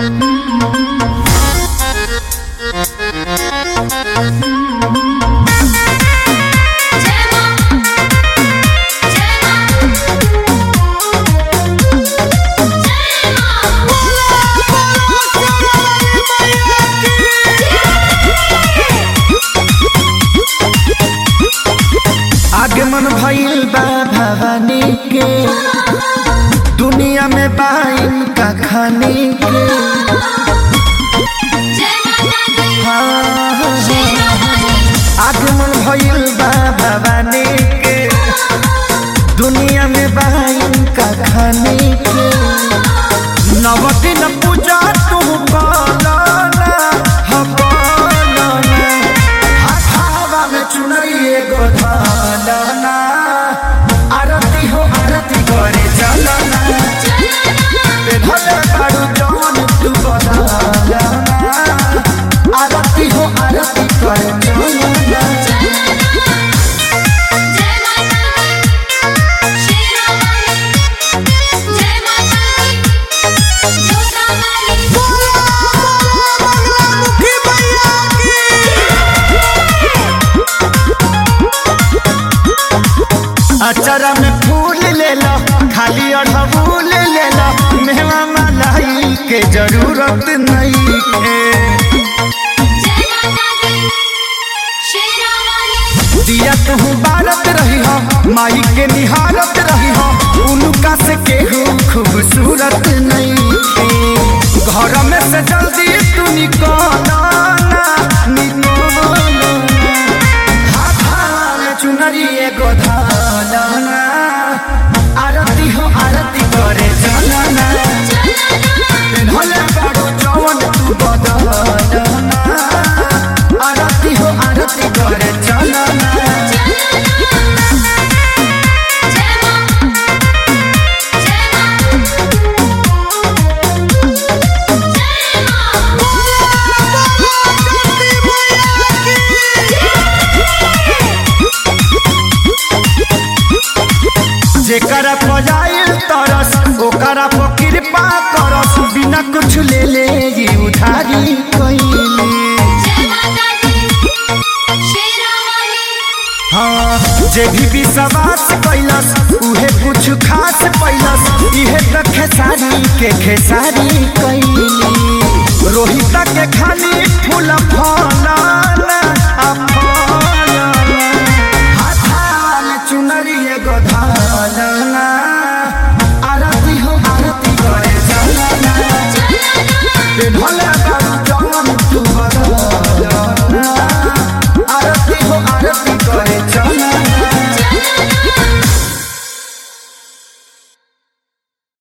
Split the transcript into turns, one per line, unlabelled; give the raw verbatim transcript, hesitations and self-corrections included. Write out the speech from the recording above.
आगमन भइल बा भवानी के दुनिया में बाइन का खाने के आगमन भइल बा भवानी के दुनिया में बाइन का खाने के नव दिन पूजा तू पालना हवा में चुनरिए गोधाना आरती हो आरती करे चलना भले बारू जौन तू बदलना आरती हो आरती करे चलना। अचरा में फूल ले लो खाली अढ़बूल ले लो मेवा मलाई के जरूरत नहीं है। दिया तू बारत रही हो माई के निहारत रही हो उनका से केहू खूबसूरत नहीं है। घर में से जल्दी तू निकलना चुनरी गोधाना आरती हो आरती करे चलना भले बारू जौन तू बदलना आरती हो आरती करे चलना। जेकरा पजाइल तरस ओकरा पर कृपा करस बिना कुछ ले ले ये उधारी कइले। हाँ जे भी विश्वास कैलस उहे कुछ खास पैलस इहे त खेसारी के खेसारी कइले। रोहित के खाली फूल फलना चुनरी गोधाना आरती हो आरती करे चलना भले